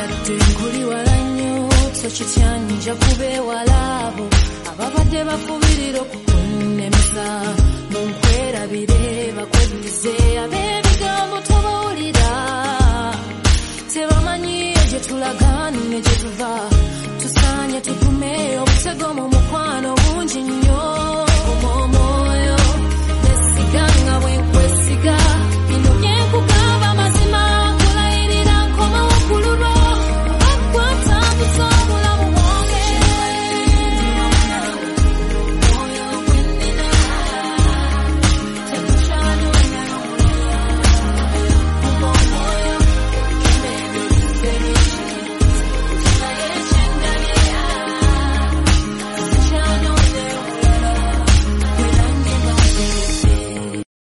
Nkuli walanyo tochityanja kube walabo ababadde bafubirira okukunemesa munkwerabire bakwedize ab'ebigambo tobawulira tebamanyi gye tulaga ne gye tuva tusaanye tutume obutego mu mukwano bungi nnyo